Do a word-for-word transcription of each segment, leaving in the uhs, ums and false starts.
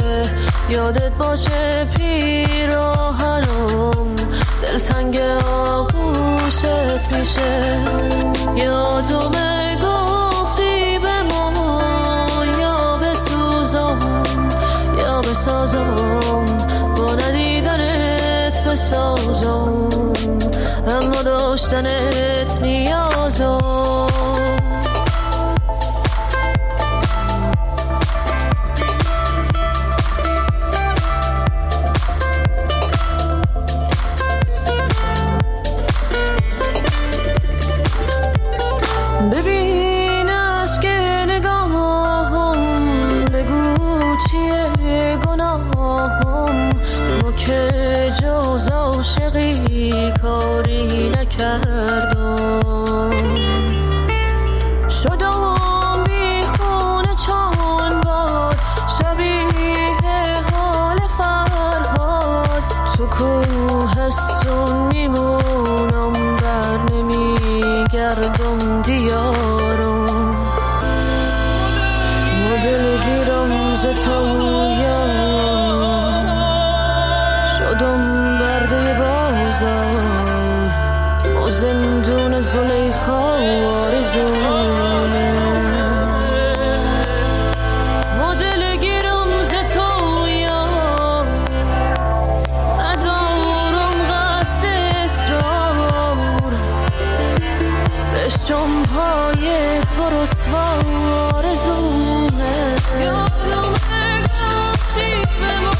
یادت باشه پیراهنم دلتنگ آغوشت میشه. یادمه گفتی به ما یا بسوزم یا بسازم، با ندیدنت بسازم اما داشتنت نیازم. ببین عشق نگاهم بگو چیه گناهم، ما که جز عاشقی کاری نکردم. شدم بی خونه چون باد شبیه حال فرهاد، تو کوهستون میمونم بر نمیگردم دیارم. مدل گیرم ز تویا شدم برده بازار، و زندون زلیخا آرزونه. مدل گیرم ز تویا ندارم قصد اصرار، بشم پای تو رسوا آرزونه. یادم گفتی به ما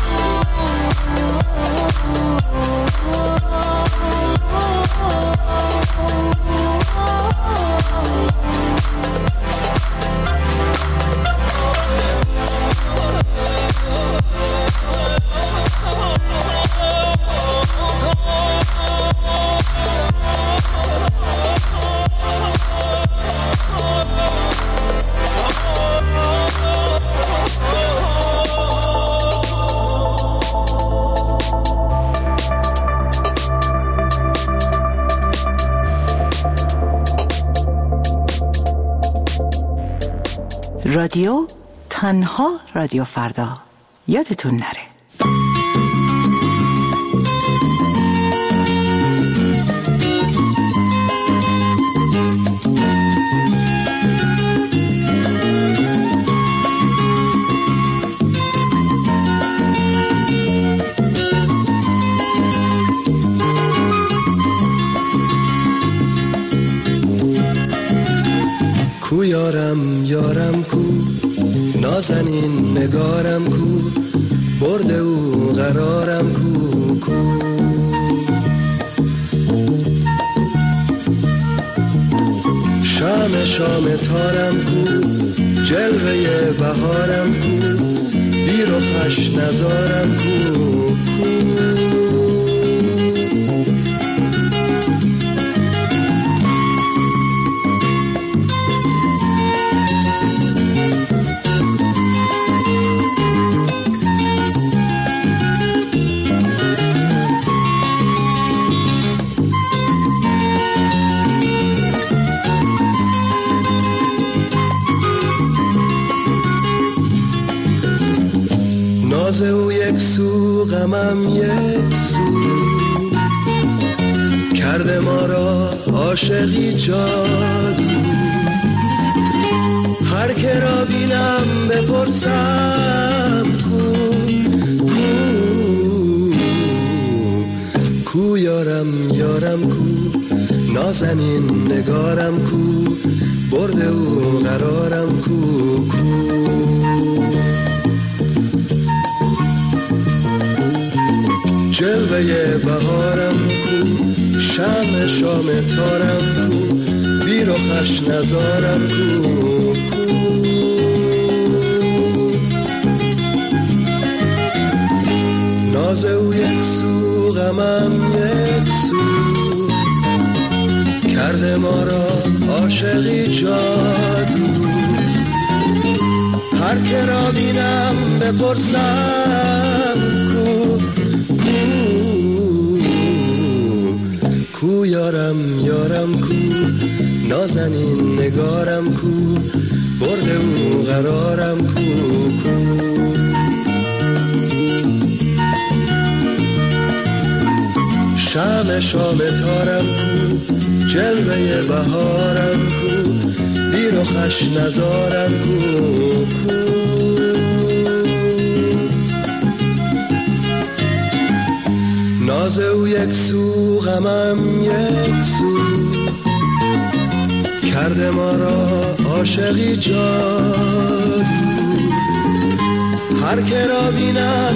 رادیو تنها رادیو فردا، یادتون نره. کو یارم یارم کو، نازنین نگارم کو، برده او قرارم کو کو. شام شام تارم کو، جلوه بهارم کو، بیر و خوش نزارم کو کو. ناز او یک سو غمم یک سو، کرده ما را عاشقی جادو. هر که را بینم بپرسم کو کو کو یارم یارم کو، نازنین نگارم کو، برده او قرارم کو کو. جلوه بهارم کو، شام شام تارم کو، بیر و خوش نزارم کو کو. ناز او یک سو غمم یک سو، کرده ما را عاشقی جادو. هر که را بینم بپرسم کو کو یارم یارم کو، نازنین نگارم کو، برده او قرارم کو کو. شام شام تارم کو جلوه بهارم کو بی رخش نزارم کو کو ناز او یک سو غمم یک سو کرده ما را عاشقی جادو هر که را بینم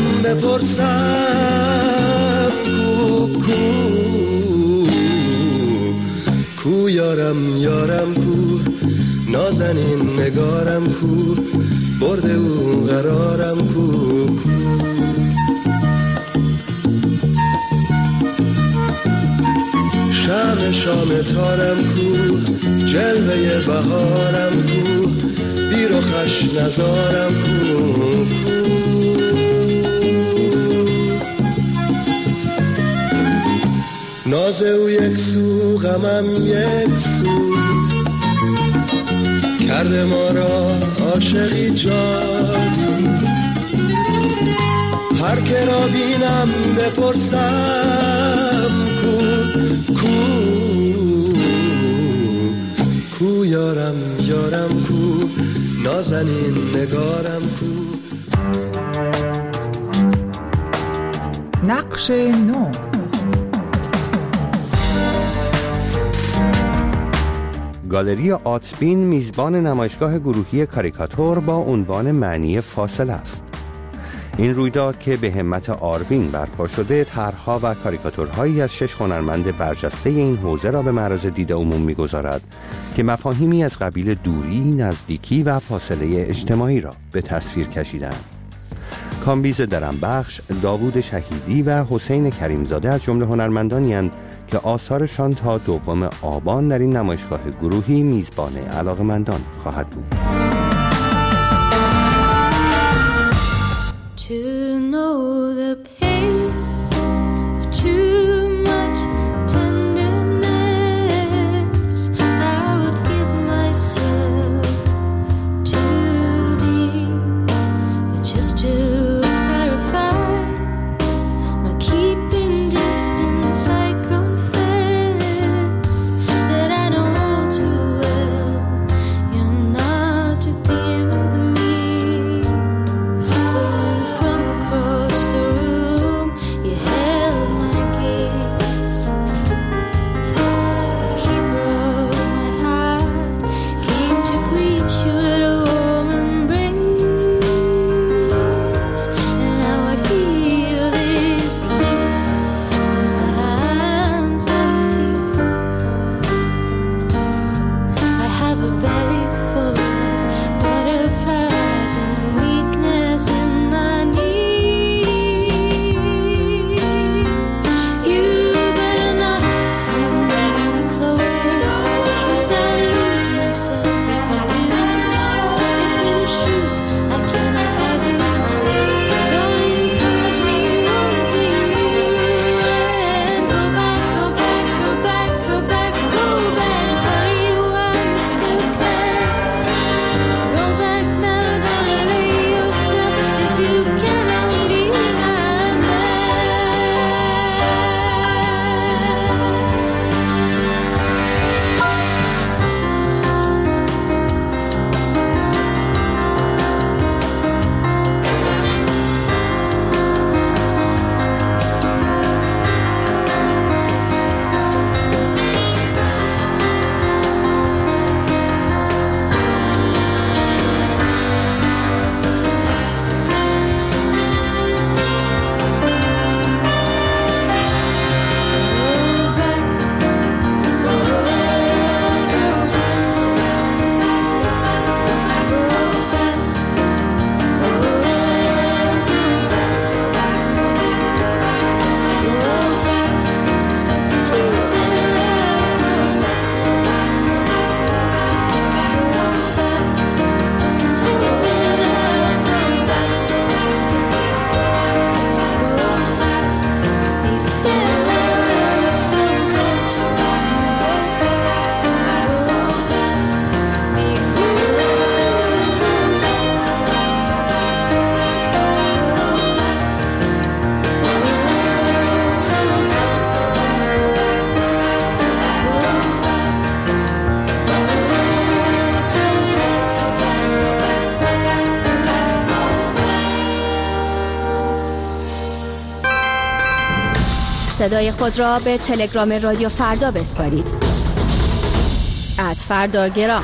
بپرسم کو کو کو یارم یارم کو نازنین نگارم کو برده او قرارم کو کو شام شام تارم کو جلوه بهارم کو بی رخش نزارم کو ناز او یک سو غمم یک سو کرده ما را عاشقی جادو هر که را بینم بپرسم کو کو کو یارم یارم کو نازنین نگارم کو نقش نو. گالری آتبین میزبان نمایشگاه گروهی کاریکاتور با عنوان معنی فاصله است. این رویداد که به همت آروین برپا شده طرح‌ها و کاریکاتورهایی از شش هنرمند برجسته این حوزه را به معرض دید عموم می‌گذارد که مفاهیمی از قبیل دوری، نزدیکی و فاصله اجتماعی را به تصویر کشیدند. کامبیز درنبخش، داوود شهیدی و حسین کریمزاده از جمله هنرمندانی اند که آثارشان تا دوم آبان در این نمایشگاه گروهی میزبان علاقه‌مندان خواهد بود. To know the pain of too much tenderness, I would give myself to thee, but just to clarify my keeping distance, I confess that I know all too well you're not to be with me. From across the room صدای خود را به تلگرام رادیو فردا بسپارید. ات فردا گرام.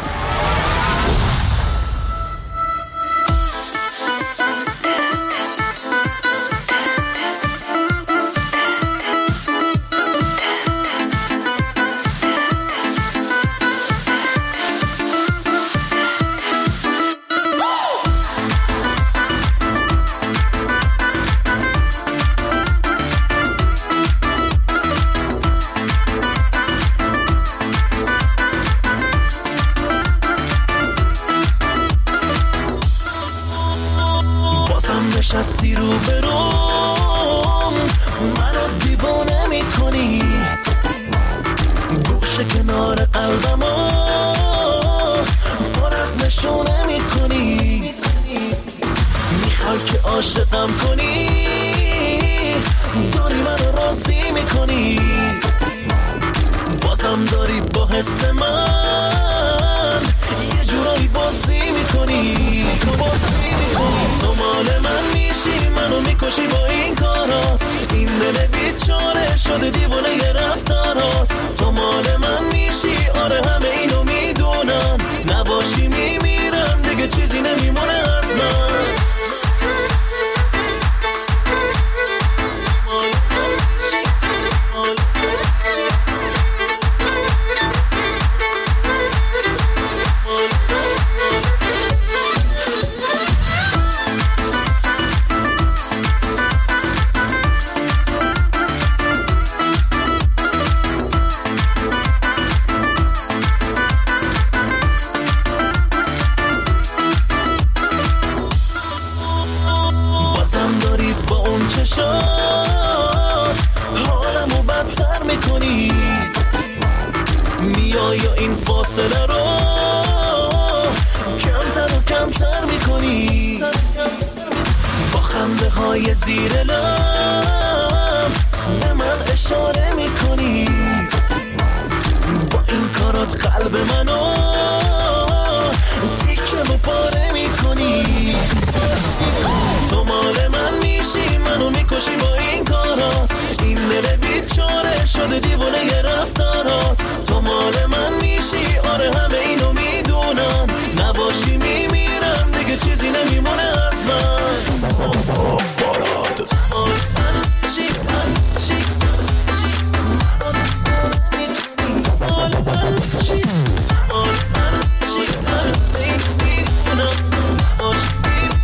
نشستی رو برام، منو دیوانه میکنی، گوشه کنار قلبمو پر از نشونه میکنی، میخوای که عاشقم کنی، داری منو راضی میکنی، بازم داری با حس من یه جورایی بازی میکنی، بازی میکنی. تو مال من میشی، منو میکشی با این کارات، این دل بیچاره شده دیوانه ی رفتارات. تو مال من میشی، آره همه اینو میدونم، نباشی میمیرم دیگه چیزی نمیمونه از من. حالمو بدتر میکنی، میای یا این فاصله رو کمتر و کمتر میکنی، با خنده های زیر لب به من اشاره میکنی، با این کارات قلب منو تیکه و پاره میکنی. تو مال من میشی، منو میکشی با این کارات، این دل بیچاره شده دیوانه ی رفتارات. تو مال من میشی، آره همه اینو میدونم، نباشی میمیرم دیگه چیزی نمیمونه از من. بارات تو مال من میشی، من میشی، منو میکنی، تو مال من میشی، تو مال من میشی، من میدونم، نباشی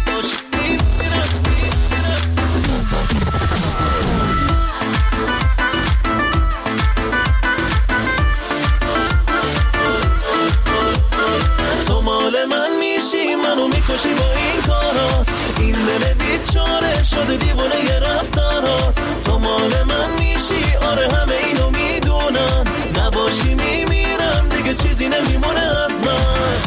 منو میکشی با این کارات، این دل بیچاره شده دیوانه ی رفتارات. تو مال من میشی، آره همه اینو میدونم، نباشی میمیرم دیگه چیزی نمیمونه از من.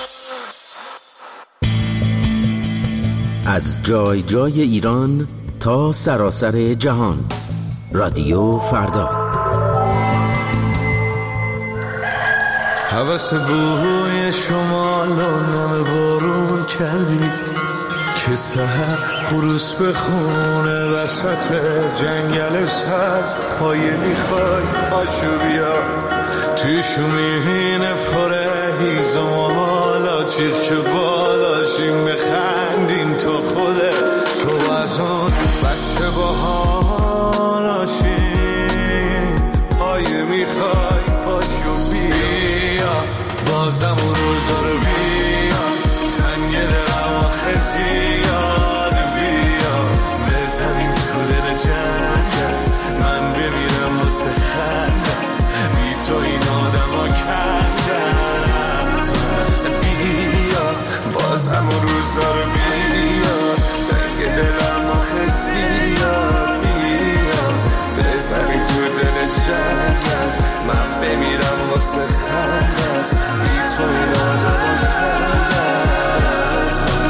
از جای جای ایران تا سراسر جهان، رادیو فردا. هوس بوی شمال و نم بارون کردی که سحر خروس بخونه وسط جنگل سبز. پایه میخوای پاشو بیا توی شومینه پره هیزم و حالا چیخ که بالاشیم بخندیم تو خوده صبح از اون بچه با حالاشیم. پایه میخوای پاشو بیا بازم اون روزا رو بیا، تنگ دلم آخه زیاد بیا، بزنیم تو دل جنگل من بمیرم واسه خندت، بی تو این آدم ها کندن از من. بیا بازم اون روزا رو بیا، تنگ دلم آخه زیاد بیا، بزنیم تو دل جنگل من بمیرم واسه خندت، بی تو این آدم ها کندن از من.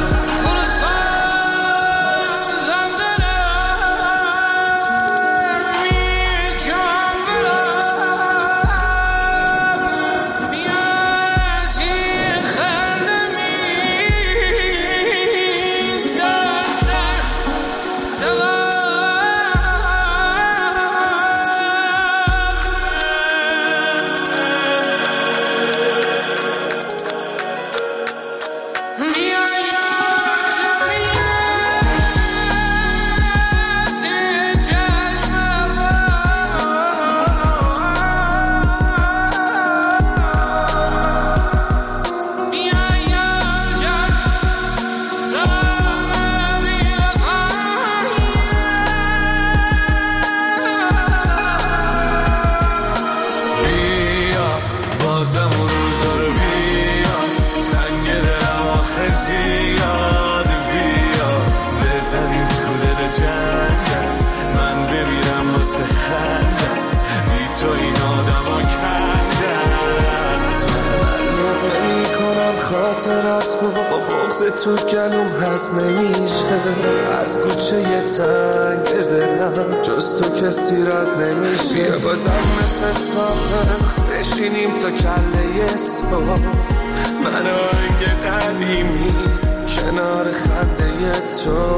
خندت بی تو این آدم ها کندت من نمی کنم خاطرت رو با بغض تو گلوم هضم نمیشه از کوچه تنگ دلم جز تو کسی رد نمیشه بیا بازم مثل سابق بشینیم تا کله صبح من آهنگ قدیمی کنار خنده تو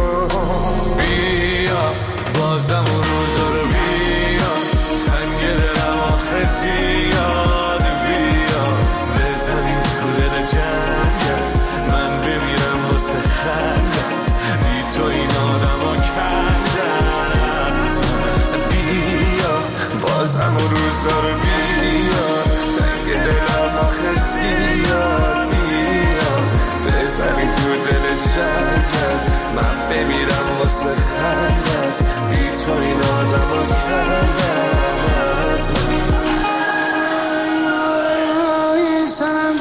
بیا بازم اون روزا رو بیا تنگ دلم آخه زیاد بیا بزنیم تو دل جنگل من بمیرم واسه خندت بی تو این آدم ها کندت بیا بازم اون روزا رو بیا تنگ دلم آخه زیاد بیا بزنیم تو دل جنگل من بمیرم واسه خندت بی تو این آدم ها کندت سرم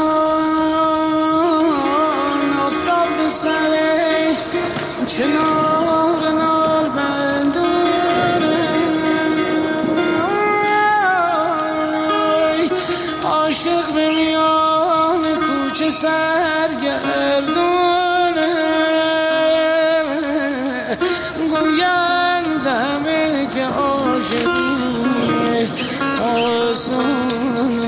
جان افتاد به سره چنار نار بندونه عاشق به میان کوچه سرگردونه گویندمه که عاشقی آسونه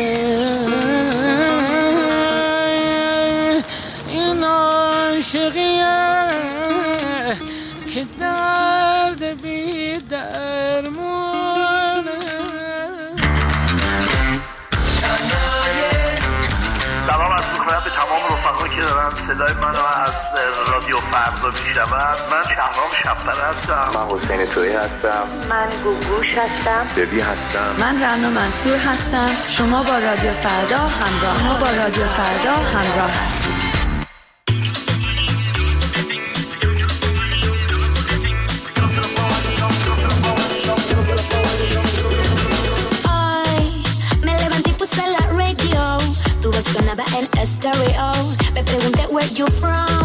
این عاشقیه که درد بی درمونه. سلام عرض می‌کنم به تمام رفقایی که دارن صدای منو از رادیو فردا میشنون. من شهرام شب‌پره هستم. من حسین تویی هستم. من گوگوش هستم. ببی هستم. من رنا منصور هستم. شما با رادیو فردا همراه ما با رادیو فردا همراه هستید. Sonaba en estéreo. Me pregunté where you from.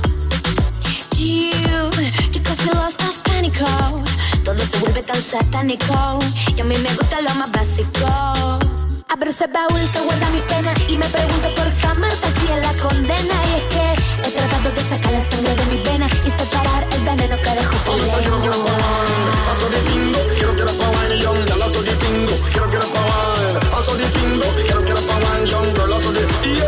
You, you cause me lost of pánico. Todo se vuelve tan satánico. Y a mí me gusta lo más básico. Abro ese baúl que guarda mi pena y me pregunto por qué amarte así es la condena. Y es que he tratado de sacar la sangre de mi vena y separar el veneno que dejó tu lengua. Paso de tingo, quiero que la pawan young, ya la soy de tingo, quiero que la pawan. Paso de tingo, quiero que la pawan young, girl, la soy de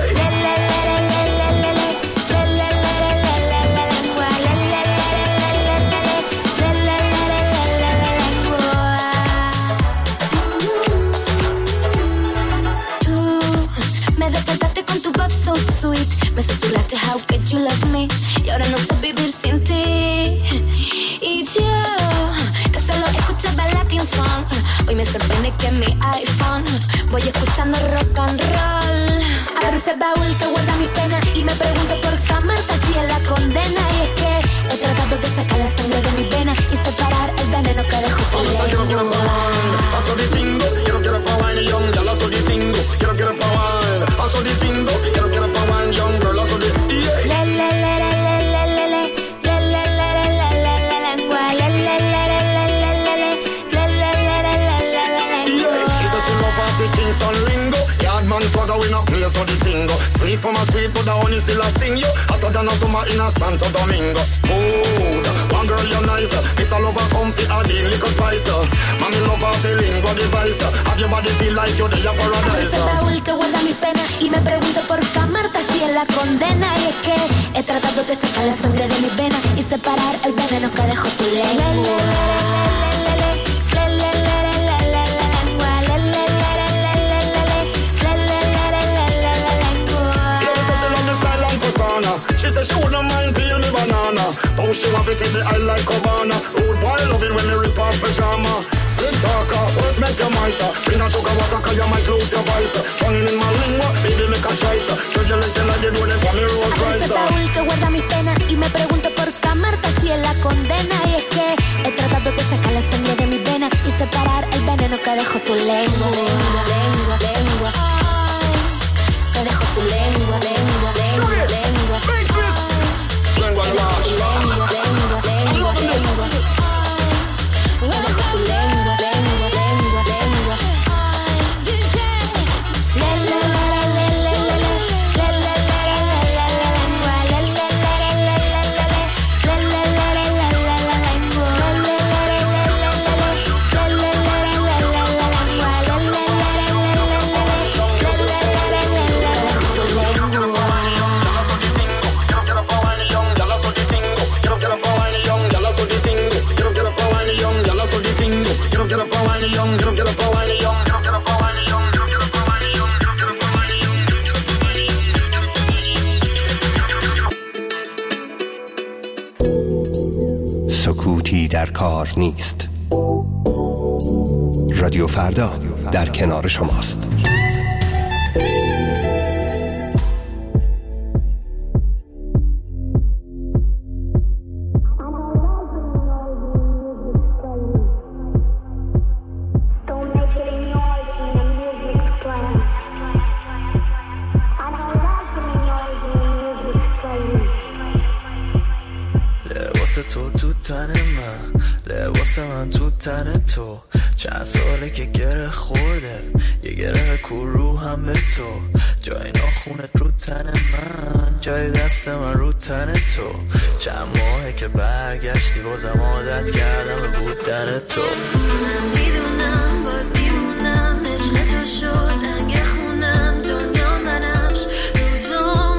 sweet. Me susurraste how could you love me y ahora no sé vivir sin ti. Y yo que solo escuchaba Latin song, hoy me sorprende que en mi iPhone voy escuchando rock and roll. Abro ese baúl que guarda mi pena y me pregunto por qué amarte así es la condena. Y es que he tratado de sacar la sangre de mi vena y separar el veneno que dejó tu lengua. Paso de tingo, quiero que la pawan young, ya la soy de tingo, quiero que la pawan. Paso de tingo, quiero que la pawan young, girl, la soy de le le le le le le le le le le le le le le lengua le le le le le le le le le le le le le lengua. She says she love off the Kingston lingo. Yard man swagger we not play so the tingo. Sweet from a sweet but the honey still a sting you. Hotter than a summer in a Santo Domingo. Mood, one girl you're nice. Miss a lover comfy a deal liquor spice. Mommy love off the lingua device. Have your body feel like you're the paradise. Ese baúl que guarda mi pena y me pregunto por qué amarte así es la condena. Y es que he tratado de sacar la sangre de mi vena y separar el veneno que dejó tu lengua. She said she wouldn't mind peel me banana. Oh, she want it in the eye like Havana. Old boy loving when me rip off pajama. Slim talker, always make your master. Bring a sugar water cause you might lose your voice. Fanging in my lingua, baby make a choice. Should you listen like you do it for me Rolls Royce. Ese baúl que guarda mi pena y me pregunto por qué amarte así es la condena. Y es que he tratado de sacar la sangre de mi vena y separar el veneno que dejó tu lengua. Lengua, lengua, que dejó tu lengua, lengua, lengua, lengua. Lengua, lengua, lengua, lengua, lengua, lengua. wine young, get up, get up, wine young, get up, get up, wine young, get up, get up, wine young, get up, get up, wine young, get up, get up, wine young. سکوتی در کار نیست. رادیو فردا در کنار شماست. تو تو تن من، لباس من تو تن تو، چند ساله که گره خورده یه گره کرو هم به تو، جای ناخونت رو تن من، جای دست من رو تن تو، چند ماهه که برگشتی بازم عادت کردم به بودن تو. من میدونم باید میمونم، عشق تو شد رنگ خونم، دنیا منمش روزم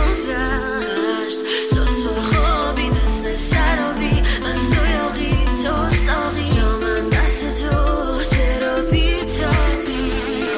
گذشت، تو سرخابی مثل سرابی، مست و یاقی تو ساقی، جامم دست تو چرا بیتابی.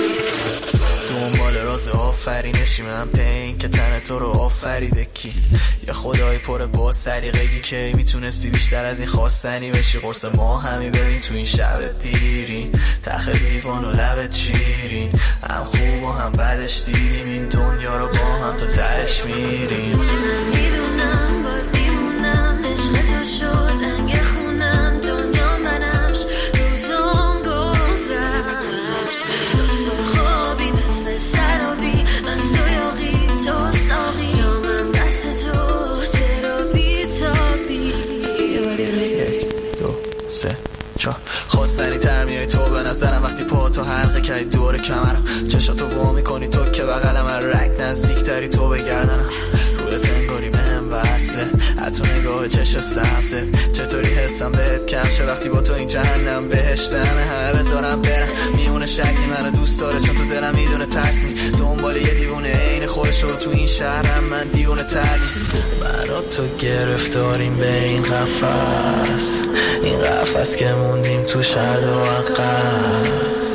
دنبال راز آفرینشی من پین که تن تو رو آفریده کی، یه خدای پر با سلیقگی که میتونستی بیشتر از این خواستنی بشی، قرص ما همی ببین تو این شب دیرین، تخ دیوان و لبت شیرین، هم خوب و هم بدش دیدیم این دنیا رو با هم تا تهش میریم. من میدونم باید میمونم، عشق تو شد رنگ خونم، دنیا منمش روزم گذشت، تو سرخابی مثل سرابی، مست و یاقی تو ساقی، جامم دست تو چرا بیتابی. یک دو سه چهار خواستنی تر میای تو به نظرم، وقتی پا تو حلقه کردی دور کمرم، چشاتو وا میکنی تو که بغلم، من رک نزدیک تری تو بگردنم، روی تنگاری بهم وصله، حتی نگاه چش سبزه، چطوری حسم بهت کم شه وقتی با تو این جهنم بهشتمه، همه بذارم برم میونه شکلی منو دوست داره، چون تو دلم میدونه ترس نی، دنبال یه دیوونه عین خودش رو تو این شهرم، من دیوونه تر نیست. من و تو گرفتاریم به این قفس، این قفس که موندیم تو شرد و عقب،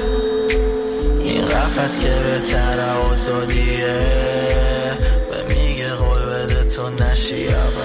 این قفس که بهتر آزادیه، و میگه قول بده تو نشی عوض.